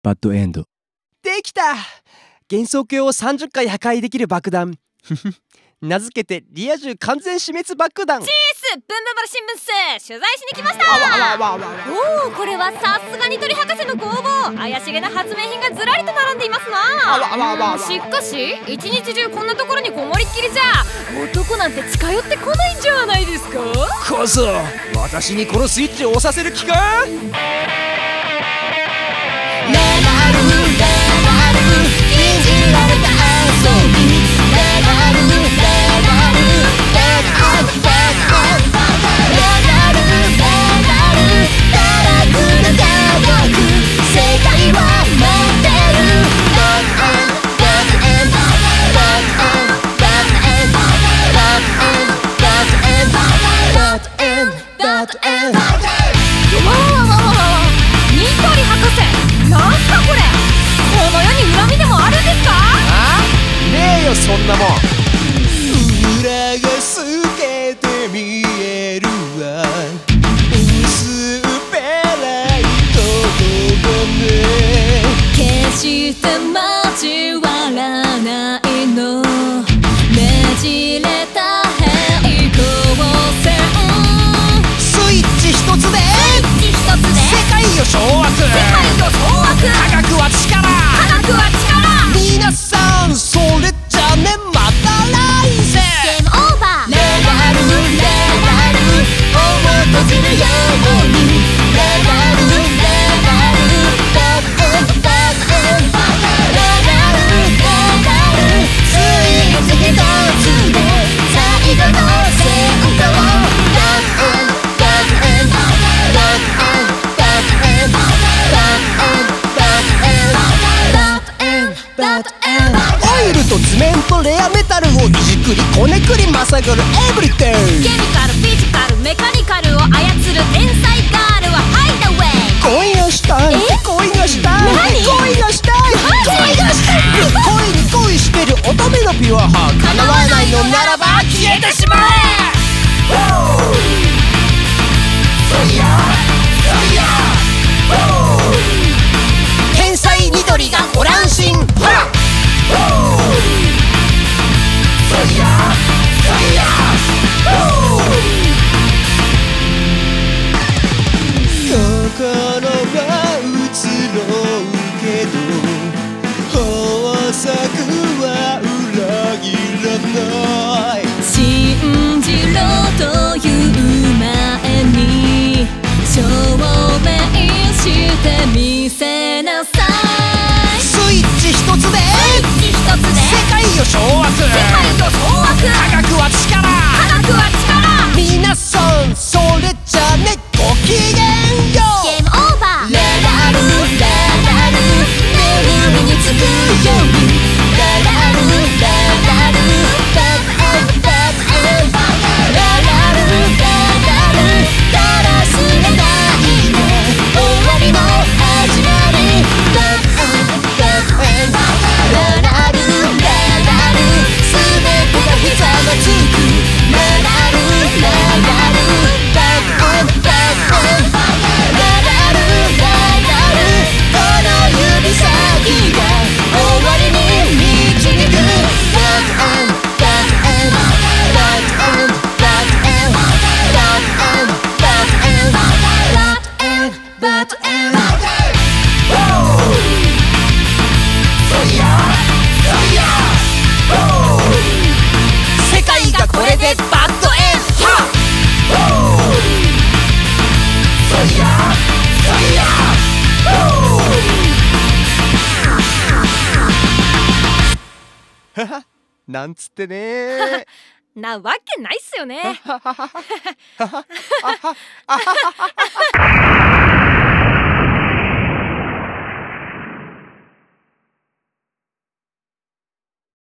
バッドエンド。 できた。幻想郷を30回破壊できる爆弾。名付けてリア充完全死滅爆弾。 チースブンブンバラ新聞社取材しに来ました。おお、これはさすがに鳥博士の工房。怪しげな発明品がずらりと並んでいますな。しかし一日中こんなところにこもりっきりじゃ男なんて近寄ってこないんじゃないですか。 こそ私にこのスイッチを押させる気か。そんなもん裏が透けて見えるわ。薄っぺらい言葉で決して交わらないのねじれた平行線。 スイッチ一つで世界を掌握。科学は力。皆さんそれじゃね、また来世。 ゲームオーバー。 レラル思い閉じるように。レラルスイッチ一つで最後の戦闘。オイルと図面とレアメタルをいじくりこねくりまさぐるエブリティン。 ケミカルフィジカルメカニカルを操る天才ガールはハイダウェイ。 恋がしたい恋がしたい恋がしたい恋がしたい。恋に恋してる乙女のピュアハート。叶わないのならば消えてしまえ。天才緑がオランシン。心は移ろうけど豊作は裏切らない。 信じろという前に証明してみせなさい。 スイッチ一つで世界を掌握。科学は力。皆さんそれじゃね、ごきげんよう。 ゲームオーバー。 レラル眠りにつくように。レラルバッドエンド。だらすれないね、終わりも始まり。バッドエンド。レラル全てがひざまつく。レラルバッドエンド。この指先が終わりに導く。世界がこれでバッドエンド。ははなんつってね。 なわけないっすよね。